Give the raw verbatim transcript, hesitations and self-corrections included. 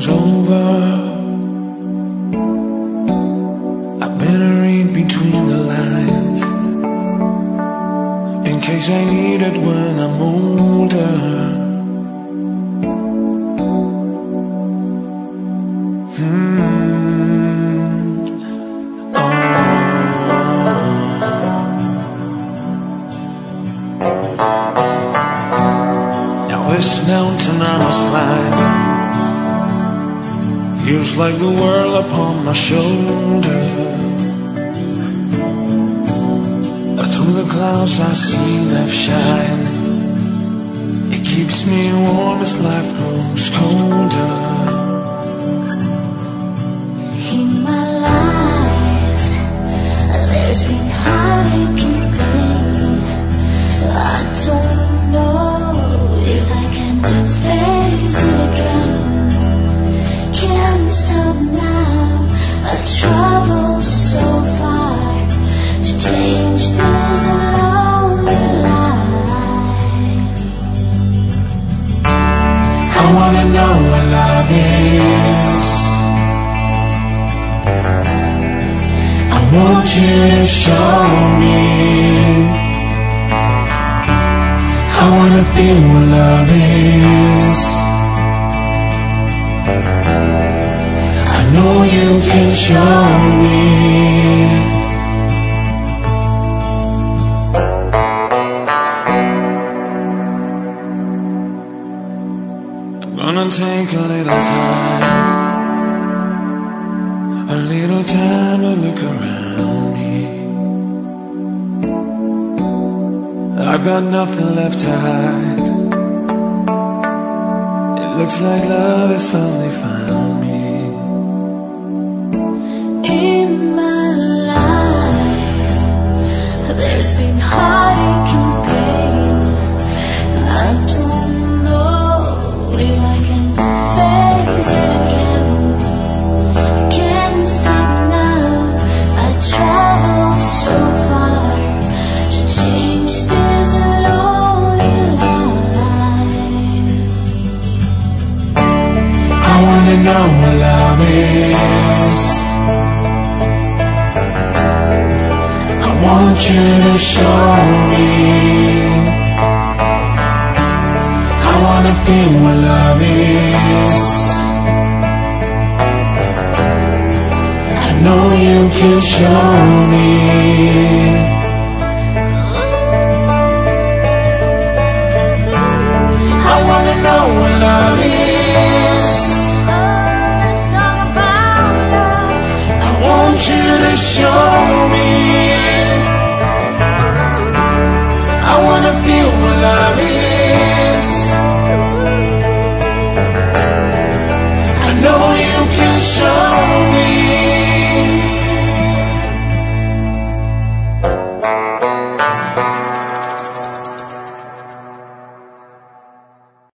song's over. I better read between the lines in case I need it when I'm older. Hmm. Oh. Now this mountain I must climb feels like the world upon my shoulder. Through the clouds I see life shine. It keeps me warm as life grows colder. In my life, there's been heartache and pain. I don't know if I can face it again. Can't stop now. I travel so far to change this lonely life. I wanna know what love is. I want you to show me. I wanna feel what love is. I know you can show me. Gonna take a little time, a little time to look around me. I've got nothing left to hide. It looks like love has finally found me. In my life, there's been heartache and pain. I don't know if I can face it again. Can't stop now. I travel so far to change this lonely life. I wanna know what love is. I want you to show me. I wanna feel what love is. I know you can show me. I wanna know what love is. Let's talk about love. I want you to show me.